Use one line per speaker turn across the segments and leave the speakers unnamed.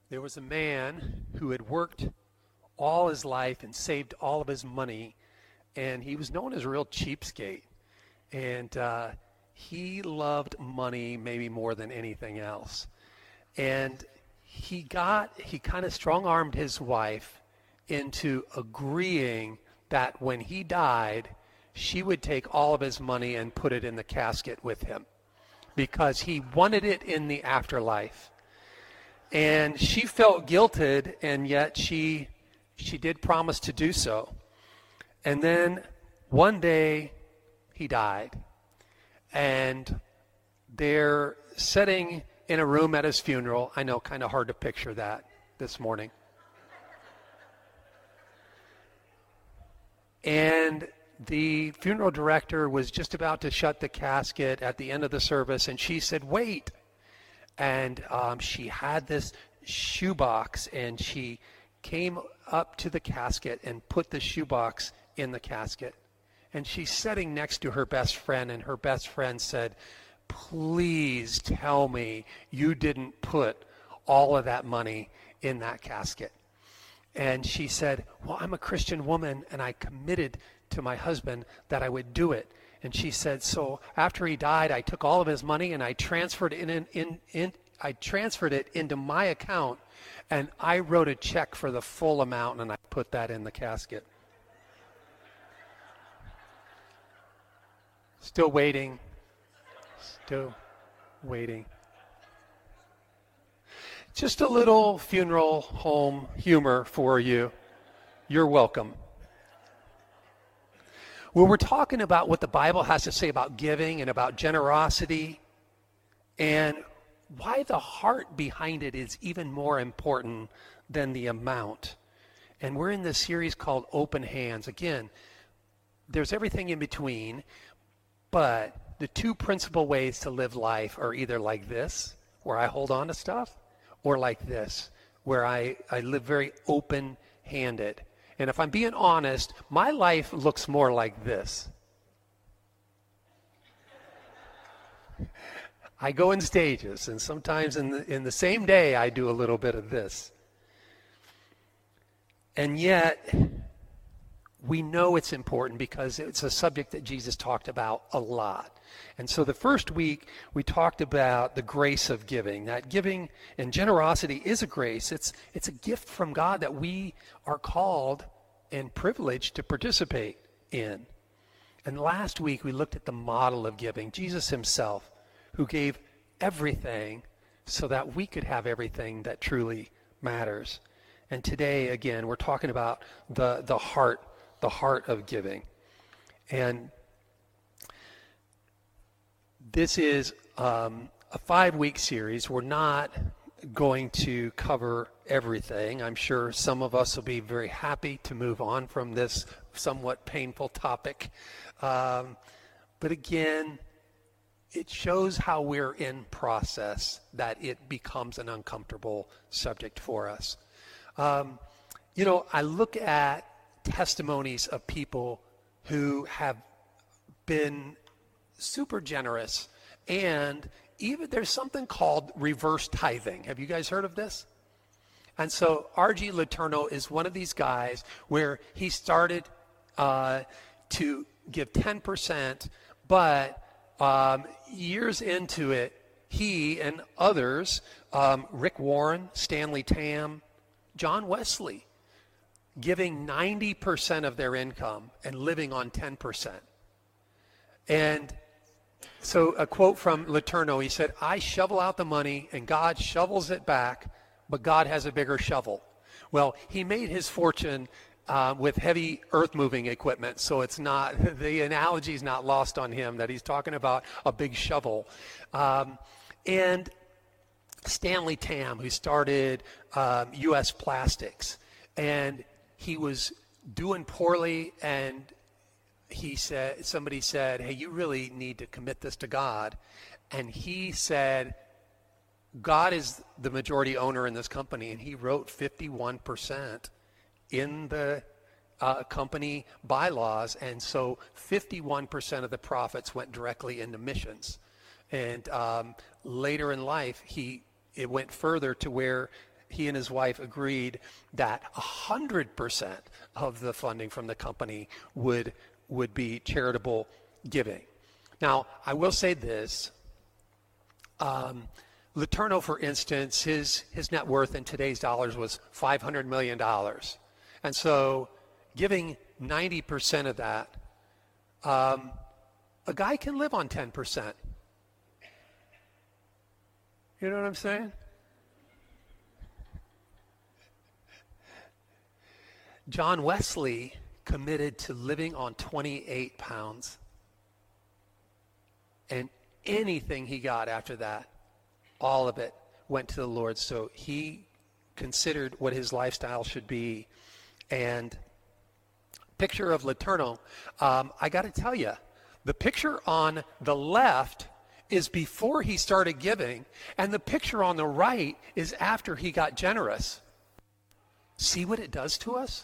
There was a man who had worked all his life and saved all of his money, and he was known as a real cheapskate. And he loved money maybe more than anything else. And he kind of strong-armed his wife into agreeing that when he died, she would take all of his money and put it in the casket with him because he wanted it in the afterlife. And she felt guilted, and yet she did promise to do so. And then one day he died, and they're sitting in a room at his funeral. I know, kind of hard to picture that this morning. And the funeral director was just about to shut the casket at the end of the service, and she said, "Wait." And she had this shoebox, and she came up to the casket and put the shoebox in the casket. And she's sitting next to her best friend, and her best friend said, "Please tell me you didn't put all of that money in that casket." And she said, "Well, I'm a Christian woman, and I committed to my husband that I would do it." And she said, "So after he died, I took all of his money and I transferred it into my account, and I wrote a check for the full amount, and I put that in the casket." Still waiting. Still waiting. Just a little funeral home humor for you. You're welcome. Well, we're talking about what the Bible has to say about giving and about generosity, and why the heart behind it is even more important than the amount. And we're in this series called Open Hands. Again, there's everything in between, but the two principal ways to live life are either like this, where I hold on to stuff, or like this, where I live very open-handed. And if I'm being honest, my life looks more like this. I go in stages, and sometimes in the same day I do a little bit of this. And yet, we know it's important because it's a subject that Jesus talked about a lot. And so the first week, we talked about the grace of giving. That giving and generosity is a grace. It's a gift from God that we are called and privileged to participate in. And last week, we looked at the model of giving, Jesus himself, who gave everything so that we could have everything that truly matters. And today, again, we're talking about the heart of giving. And this is a 5-week series. We're not going to cover everything. I'm sure some of us will be very happy to move on from this somewhat painful topic. But again, it shows how we're in process that it becomes an uncomfortable subject for us. I look at testimonies of people who have been super generous, and even there's something called reverse tithing. Have you guys heard of this? And so R.G. Letourneau is one of these guys where he started to give 10%, but years into it, he and others, Rick Warren, Stanley Tam, John Wesley, giving 90% of their income and living on 10%. And so a quote from Letourneau, he said, "I shovel out the money and God shovels it back, but God has a bigger shovel." Well, he made his fortune with heavy earth-moving equipment, so it's not, the analogy is not lost on him that he's talking about a big shovel. And Stanley Tam, who started U.S. Plastics, and he was doing poorly, and somebody said, "Hey, you really need to commit this to God." And he said, God is the majority owner in this company, and he wrote 51% in the company bylaws, and so 51% of the profits went directly into missions. And later in life, it went further to where he and his wife agreed that 100% of the funding from the company would be charitable giving. Now, I will say this. Letourneau, for instance, his net worth in today's dollars was $500 million. And so giving 90% of that, a guy can live on 10%. You know what I'm saying? John Wesley committed to living on 28 pounds. And anything he got after that, all of it went to the Lord. So he considered what his lifestyle should be. And picture of Letourneau, I got to tell you, the picture on the left is before he started giving, and the picture on the right is after he got generous. See what it does to us?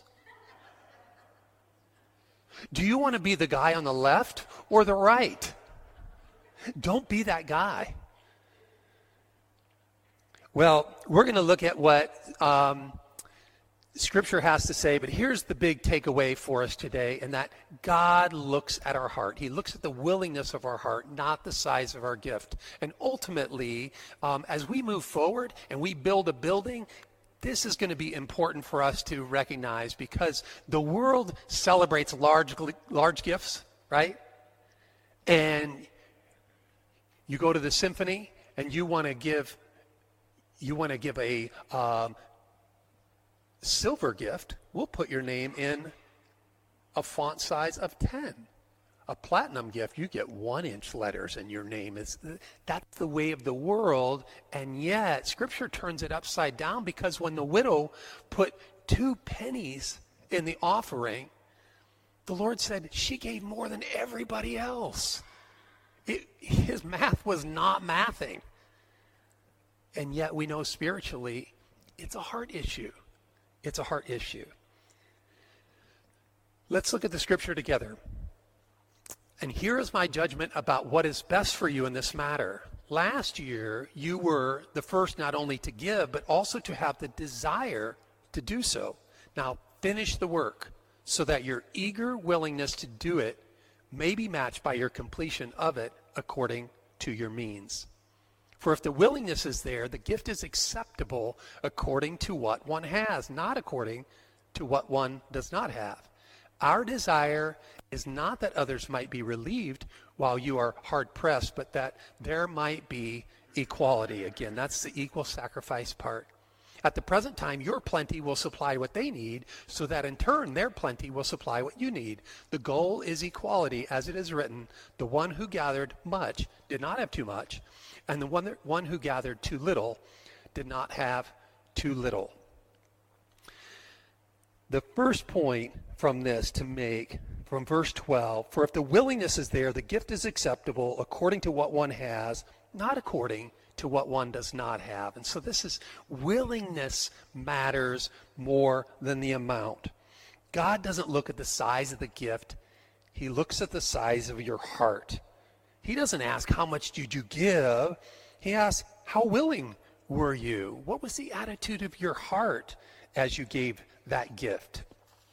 Do you want to be the guy on the left or the right? Don't be that guy. Well, we're going to look at what Scripture has to say, but here's the big takeaway for us today, and that God looks at our heart. He looks at the willingness of our heart, not the size of our gift. And ultimately, as we move forward and we build a building, this is going to be important for us to recognize, because the world celebrates large gifts, right? And you go to the symphony and you want to give a silver gift. We'll put your name in a font size of 10. A platinum gift, you get 1-inch letters and your name is, that's the way of the world. And yet Scripture turns it upside down, because when the widow put 2 pennies in the offering, the Lord said she gave more than everybody else. His math was not mathing. And yet we know spiritually it's a heart issue. It's a heart issue. Let's look at the Scripture together. And here is my judgment about what is best for you in this matter. Last year, you were the first not only to give, but also to have the desire to do so. Now, finish the work so that your eager willingness to do it may be matched by your completion of it according to your means. For if the willingness is there, the gift is acceptable according to what one has, not according to what one does not have. Our desire is not that others might be relieved while you are hard pressed, but that there might be equality. Again, that's the equal sacrifice part. At the present time, your plenty will supply what they need, so that in turn their plenty will supply what you need. The goal is equality, as it is written, the one who gathered much did not have too much, and the one who gathered too little did not have too little. The first point from this to make, from verse 12, for if the willingness is there, the gift is acceptable according to what one has, not according to what one does not have. And so this is, willingness matters more than the amount. God doesn't look at the size of the gift. He looks at the size of your heart. He doesn't ask, how much did you give? He asks, how willing were you? What was the attitude of your heart as you gave that gift?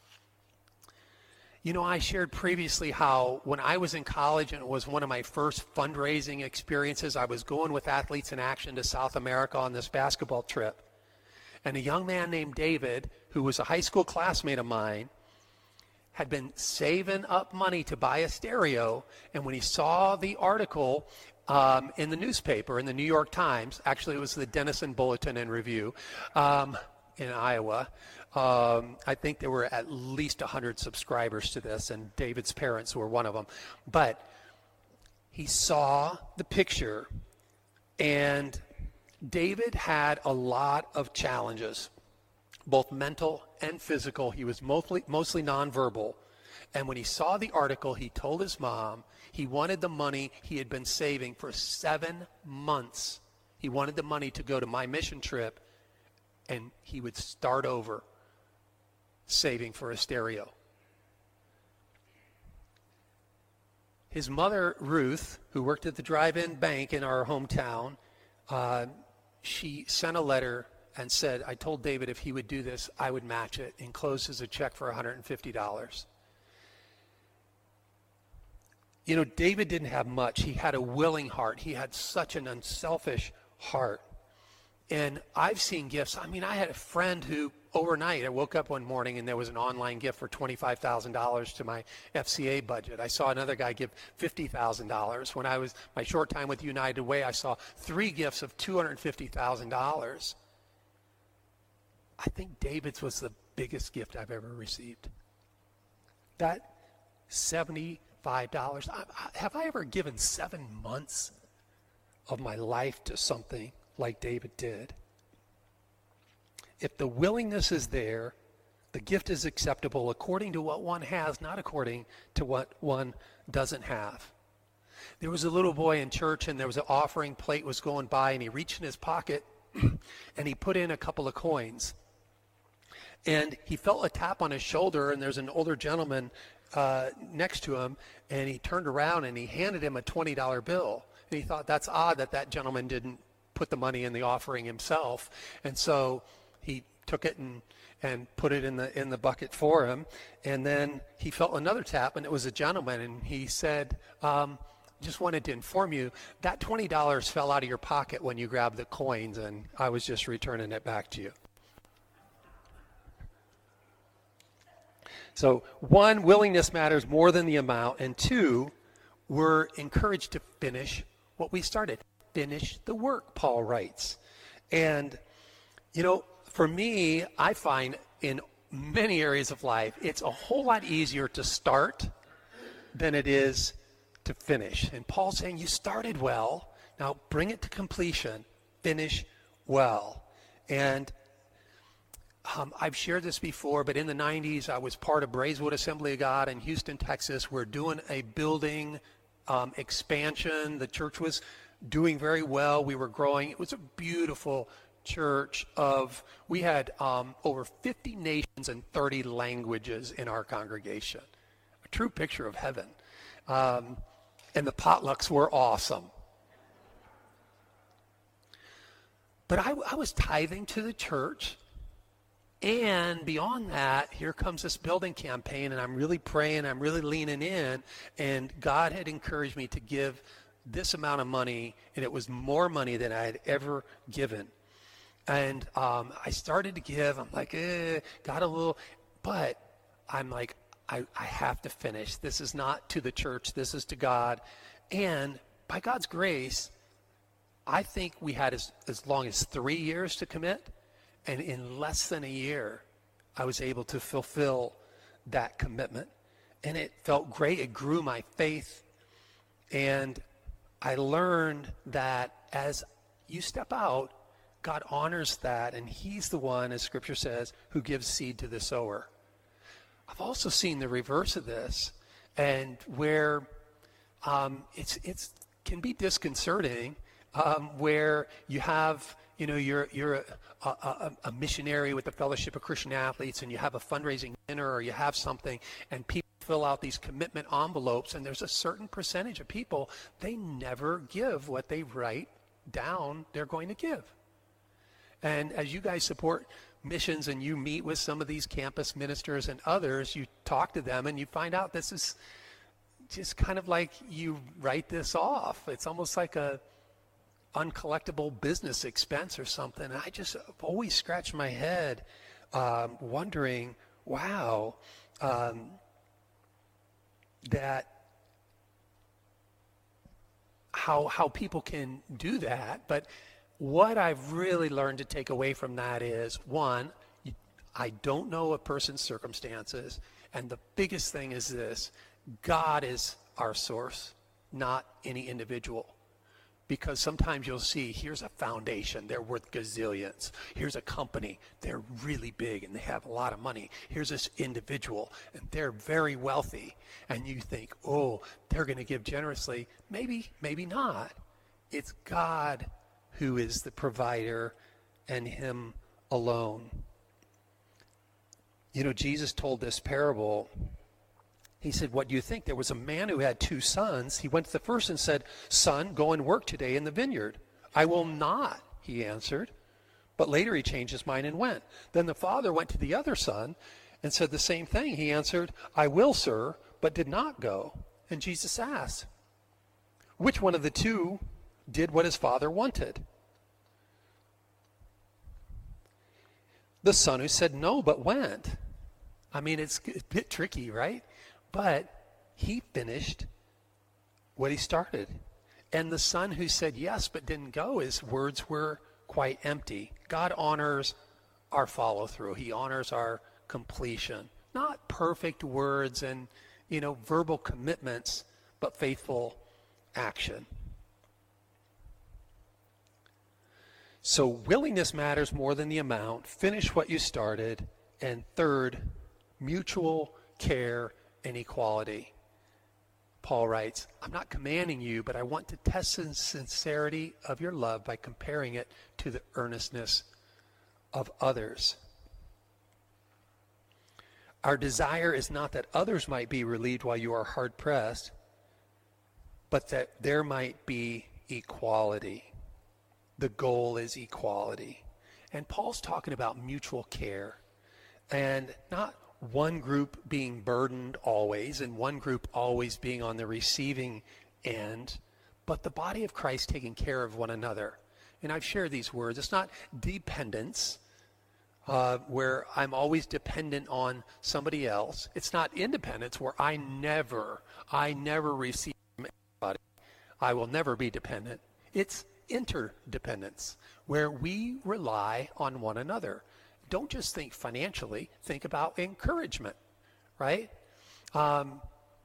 You know, I shared previously how when I was in college, and it was one of my first fundraising experiences, I was going with Athletes in Action to South America on this basketball trip. And a young man named David, who was a high school classmate of mine, had been saving up money to buy a stereo. And when he saw the article in the newspaper, in the New York Times, actually it was the Denison Bulletin and Review in Iowa, I think there were at least 100 subscribers to this, and David's parents were one of them. But he saw the picture, and David had a lot of challenges, both mental and physical. He was mostly nonverbal. And when he saw the article, he told his mom he wanted the money he had been saving for 7 months. He wanted the money to go to my mission trip, and he would start over saving for a stereo. His mother, Ruth, who worked at the drive-in bank in our hometown, she sent a letter and said, I told David if he would do this, I would match it, encloses a check for $150. You know, David didn't have much. He had a willing heart. He had such an unselfish heart. And I've seen gifts. I mean, I had a friend who overnight, I woke up one morning and there was an online gift for $25,000 to my FCA budget. I saw another guy give $50,000. When I was, my short time with United Way, I saw 3 gifts of $250,000. I think David's was the biggest gift I've ever received. That $75. Have I ever given 7 months of my life to something like David did? If the willingness is there, the gift is acceptable according to what one has, not according to what one doesn't have. There was a little boy in church, and there was an offering plate was going by, and he reached in his pocket and he put in a couple of coins. And he felt a tap on his shoulder, and there's an older gentleman next to him, and he turned around and he handed him a $20 bill. And he thought, that's odd that gentleman didn't put the money in the offering himself. And so he took it and put it in the bucket for him. And then he felt another tap, and it was a gentleman, and he said, just wanted to inform you that $20 fell out of your pocket when you grabbed the coins, and I was just returning it back to you. So 1, willingness matters more than the amount, and 2, we're encouraged to finish what we started. Finish the work, Paul writes. And, you know, for me, I find in many areas of life, it's a whole lot easier to start than it is to finish. And Paul's saying, you started well, now bring it to completion, finish well. And I've shared this before, but in the 90s, I was part of Braeswood Assembly of God in Houston, Texas. We're doing a building expansion. The church was doing very well. We were growing. It was a beautiful church we had over 50 nations and 30 languages in our congregation. A true picture of heaven. And the potlucks were awesome. But I was tithing to the church. And beyond that, here comes this building campaign, and I'm really praying, I'm really leaning in, and God had encouraged me to give this amount of money, and it was more money than I had ever given. And I started to give. I'm like, got a little, but I'm like, I have to finish. This is not to the church. This is to God. And by God's grace, I think we had as long as 3 years to commit. And in less than a year, I was able to fulfill that commitment. And it felt great. It grew my faith. And I learned that as you step out, God honors that. And he's the one, as Scripture says, who gives seed to the sower. I've also seen the reverse of this, and where it can be disconcerting, where you have, you know, you're a missionary with the Fellowship of Christian Athletes, and you have a fundraising dinner, or you have something, and people fill out these commitment envelopes, and there's a certain percentage of people, they never give what they write down they're going to give. And as you guys support missions and you meet with some of these campus ministers and others, you talk to them and you find out this is just kind of like you write this off. It's almost like a uncollectible business expense or something. And I just always scratch my head wondering, wow, that how people can do that. But what I've really learned to take away from that is, one, I don't know a person's circumstances. And the biggest thing is this: God is our source, not any individual. Because sometimes you'll see, here's a foundation, they're worth gazillions. Here's a company, they're really big and they have a lot of money. Here's this individual, and they're very wealthy. And you think, oh, they're going to give generously. Maybe, maybe not. It's God who is the provider, and him alone. You know, Jesus told this parable. He said, what do you think? There was a man who had 2 sons. He went to the first and said, son, go and work today in the vineyard. I will not, he answered. But later he changed his mind and went. Then the father went to the other son and said the same thing. He answered, I will, sir, but did not go. And Jesus asked, which one of the two did what his father wanted? The son who said no, but went. I mean, it's a bit tricky, right? But he finished what he started. And the son who said yes, but didn't go, his words were quite empty. God honors our follow through. He honors our completion. Not perfect words and, verbal commitments, but faithful action. So willingness matters more than the amount. Finish what you started. And third, mutual care and equality. Paul writes, I'm not commanding you, but I want to test the sincerity of your love by comparing it to the earnestness of others. Our desire is not that others might be relieved while you are hard pressed, but that there might be equality. The goal is equality. And Paul's talking about mutual care, and not one group being burdened always and one group always being on the receiving end, but the body of Christ taking care of one another. And I've shared these words. It's not dependence, where I'm always dependent on somebody else. It's not independence, where I never receive from anybody. I will never be dependent. It's interdependence, where we rely on one another. Don't just think financially, think about encouragement, right? And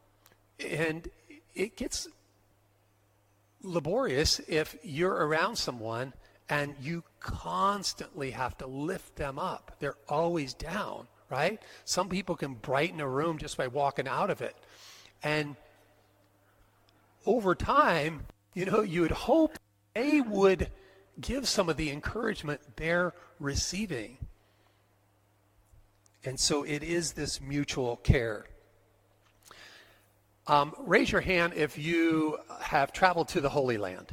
it gets laborious if you're around someone and you constantly have to lift them up. They're always down, right? Some people can brighten a room just by walking out of it. And over time, you would hope they would give some of the encouragement they're receiving. And so it is this mutual care. Raise your hand if you have traveled to the Holy Land.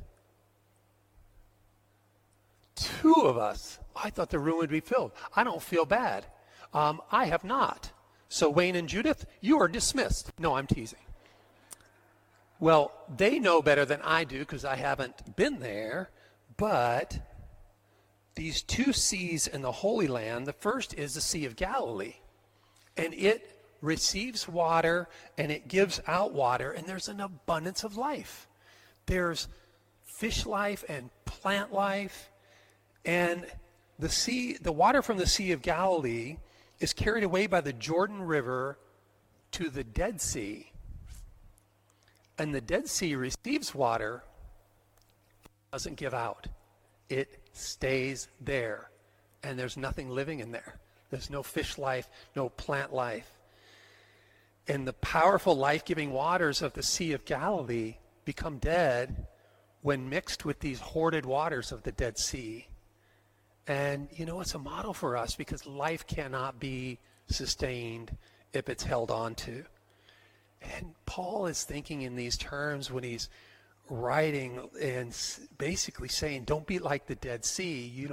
2 of us. I thought the room would be filled. I don't feel bad. I have not. So Wayne and Judith, you are dismissed. No, I'm teasing. Well, they know better than I do because I haven't been there, but these 2 seas in the Holy Land, the first is the Sea of Galilee, and it receives water and it gives out water, and there's an abundance of life. There's fish life and plant life, and the water from the Sea of Galilee is carried away by the Jordan River to the Dead Sea. And the Dead Sea receives water, doesn't give out. It stays there. And there's nothing living in there. There's no fish life, no plant life. And the powerful life-giving waters of the Sea of Galilee become dead when mixed with these hoarded waters of the Dead Sea. And, it's a model for us because life cannot be sustained if it's held on to. And Paul is thinking in these terms when he's writing and basically saying, don't be like the Dead Sea.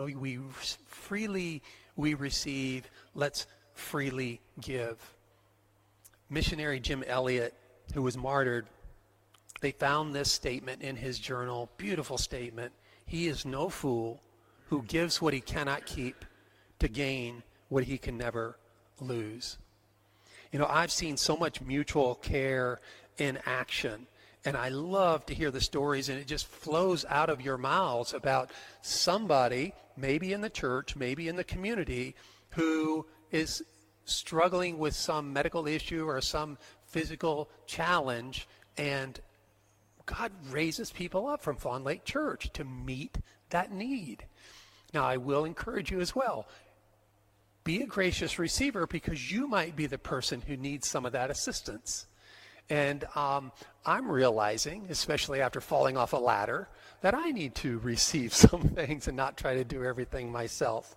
We receive, let's freely give. Missionary Jim Elliot, who was martyred, they found this statement in his journal, beautiful statement. He is no fool who gives what he cannot keep to gain what he can never lose. I've seen so much mutual care in action, and I love to hear the stories, and it just flows out of your mouths about somebody, maybe in the church, maybe in the community, who is struggling with some medical issue or some physical challenge, and God raises people up from Fawn Lake Church to meet that need. Now, I will encourage you as well. Be a gracious receiver because you might be the person who needs some of that assistance. And I'm realizing, especially after falling off a ladder, that I need to receive some things and not try to do everything myself.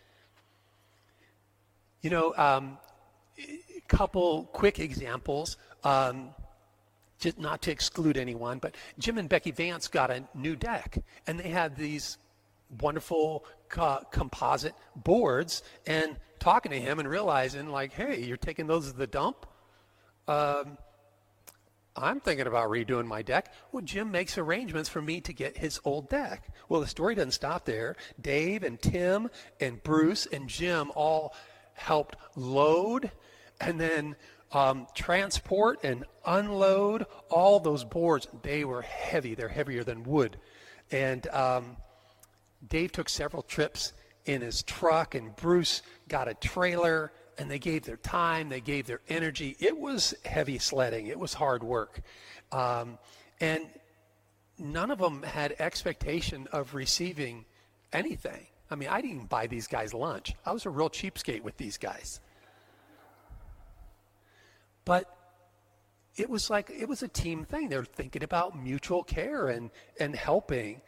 A couple quick examples, just not to exclude anyone, but Jim and Becky Vance got a new deck, and they had these wonderful composite boards and talking to him and realizing, like, hey, you're taking those as the dump? I'm thinking about redoing my deck. Well, Jim makes arrangements for me to get his old deck. Well, the story doesn't stop there. Dave and Tim and Bruce and Jim all helped load and then transport and unload all those boards. They were heavy. They're heavier than wood. And Dave took several trips in his truck, and Bruce got a trailer, and they gave their time, they gave their energy. It was heavy sledding. It was hard work. And none of them had expectation of receiving anything. I mean, I didn't even buy these guys lunch. I was a real cheapskate with these guys. But it was a team thing. They were thinking about mutual care and helping.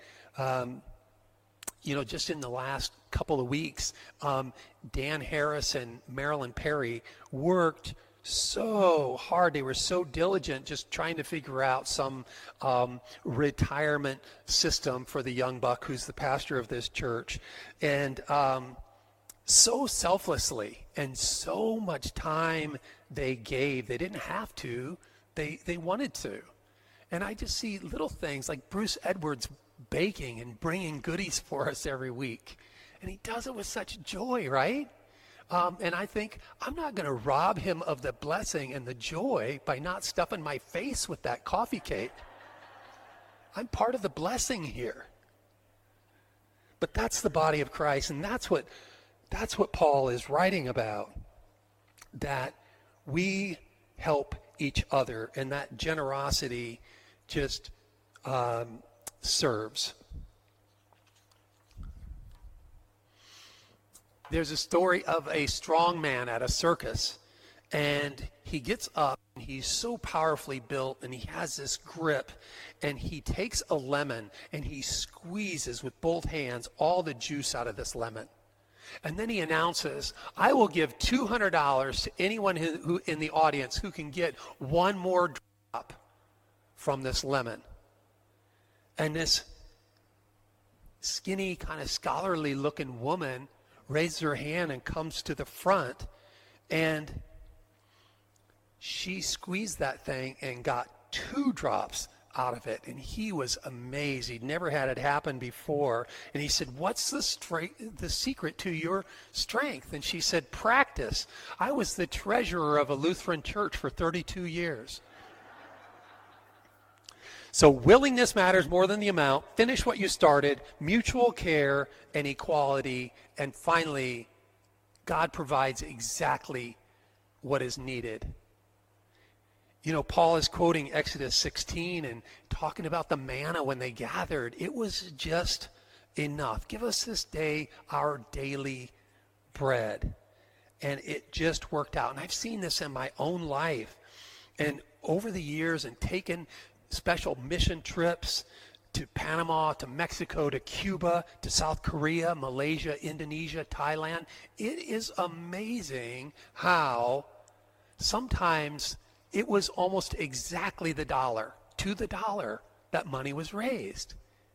Just in the last couple of weeks, Dan Harris and Marilyn Perry worked so hard. They were so diligent just trying to figure out some retirement system for the young buck who's the pastor of this church. And so selflessly and so much time they gave. They didn't have to. They wanted to. And I just see little things like Bruce Edwards baking and bringing goodies for us every week. And he does it with such joy, right? And I think I'm not going to rob him of the blessing and the joy by not stuffing my face with that coffee cake. I'm part of the blessing here. But that's the body of Christ, and that's what Paul is writing about, that we help each other, and that generosity just serves. There's a story of a strong man at a circus, and he gets up, and he's so powerfully built, and he has this grip, and he takes a lemon, and he squeezes with both hands all the juice out of this lemon. And then he announces, I will give $200 to anyone who in the audience who can get one more drop from this lemon. And this skinny, kind of scholarly looking woman raises her hand and comes to the front, and she squeezed that thing and got 2 drops out of it. And he was amazed. He'd never had it happen before. And he said, what's the secret to your strength? And she said, practice. I was the treasurer of a Lutheran church for 32 years. So willingness matters more than the amount. Finish what you started. Mutual care and equality. And finally, God provides exactly what is needed. Paul is quoting Exodus 16 and talking about the manna when they gathered. It was just enough. Give us this day our daily bread. And it just worked out. And I've seen this in my own life. And over the years, and taken special mission trips to Panama, to Mexico, to Cuba, to South Korea, Malaysia, Indonesia, Thailand. It is amazing how sometimes it was almost exactly the dollar, to the dollar, that money was raised.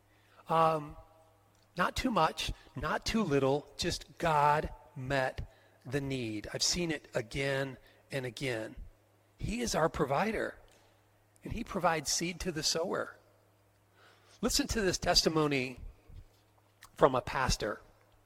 Not too much, not too little, just God met the need. I've seen it again and again. He is our provider, and he provides seed to the sower. Listen to this testimony from a pastor.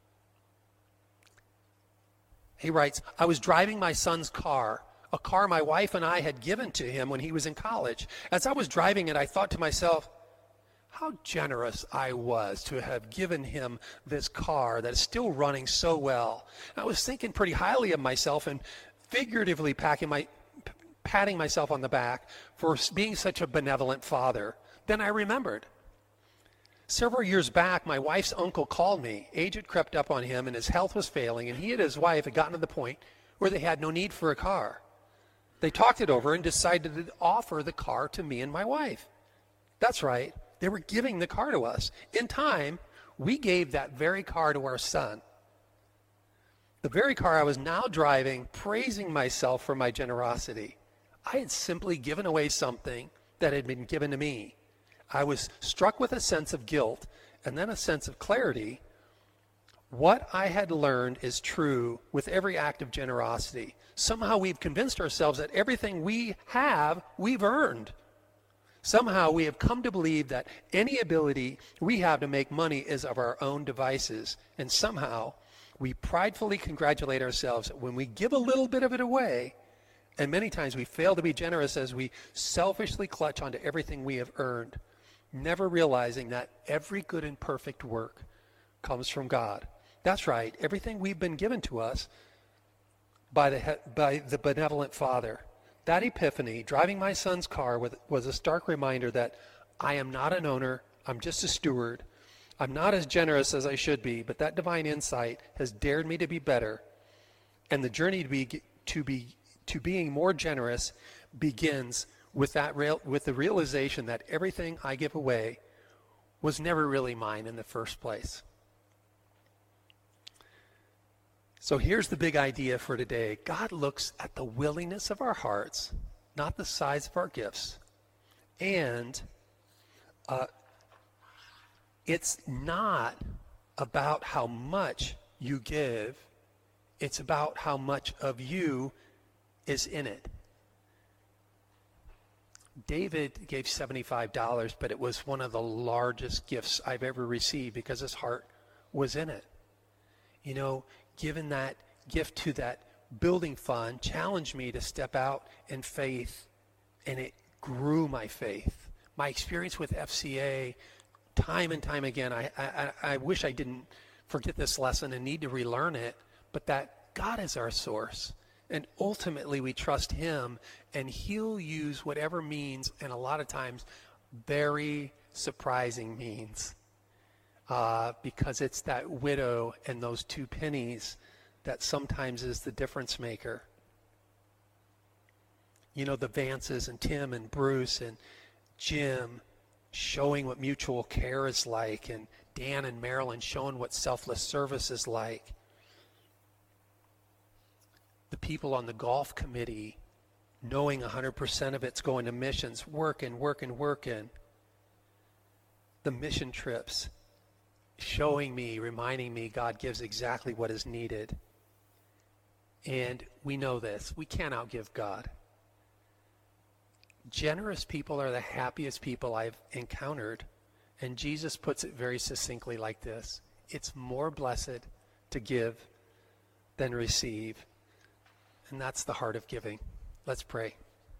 He writes, I was driving my son's car, a car my wife and I had given to him when he was in college. As I was driving it, I thought to myself, how generous I was to have given him this car that is still running so well. And I was thinking pretty highly of myself and figuratively patting myself on the back for being such a benevolent father. Then I remembered. Several years back, my wife's uncle called me. Age had crept up on him and his health was failing, and he and his wife had gotten to the point where they had no need for a car. They talked it over and decided to offer the car to me and my wife. That's right. They were giving the car to us. In time, we gave that very car to our son. The very car I was now driving, praising myself for my generosity. I had simply given away something that had been given to me. I was struck with a sense of guilt and then a sense of clarity what I had learned is true with every act of generosity. Somehow we've convinced ourselves that everything we have, we've earned. Somehow we have come to believe that any ability we have to make money is of our own devices. And somehow we pridefully congratulate ourselves when we give a little bit of it away. And many times we fail to be generous as we selfishly clutch onto everything we have earned, never realizing that every good and perfect work comes from God. That's right, everything we've been given to us by the benevolent Father. That epiphany, driving my son's car, was a stark reminder that I am not an owner, I'm just a steward. I'm not as generous as I should be, but that divine insight has dared me to be better. And the journey to being more generous begins with the realization that everything I give away was never really mine in the first place. So here's the big idea for today. God looks at the willingness of our hearts, not the size of our gifts. And it's not about how much you give. It's about how much of you is in it. David gave $75, but it was one of the largest gifts I've ever received because his heart was in it. You know, giving that gift to that building fund challenged me to step out in faith, and it grew my faith. My experience with FCA, time and time again, I wish I didn't forget this lesson and need to relearn it, but that God is our source. And ultimately we trust him, and he'll use whatever means, and a lot of times very surprising means. Because it's that widow and those 2 pennies that sometimes is the difference maker. You know, the Vances and Tim and Bruce and Jim showing what mutual care is like, and Dan and Marilyn showing what selfless service is like. The people on the golf committee knowing 100% of it's going to missions, working. The mission trips showing me, reminding me God gives exactly what is needed. And we know this. We can't outgive God. Generous people are the happiest people I've encountered. And Jesus puts it very succinctly like this. It's more blessed to give than receive. And that's the heart of giving. Let's pray.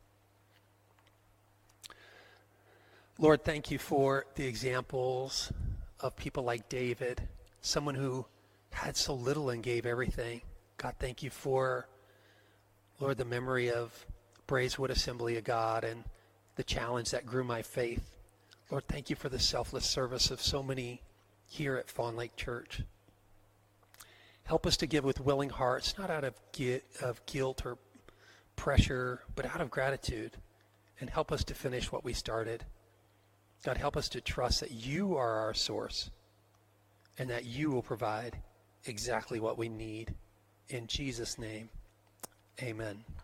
Lord, thank you for the examples of people like David, someone who had so little and gave everything. God, thank you for, Lord, the memory of Braeswood Assembly of God and the challenge that grew my faith. Lord, thank you for the selfless service of so many here at Fawn Lake Church. Help us to give with willing hearts, not out of guilt or pressure, but out of gratitude. And help us to finish what we started. God, help us to trust that you are our source and that you will provide exactly what we need. In Jesus' name, amen.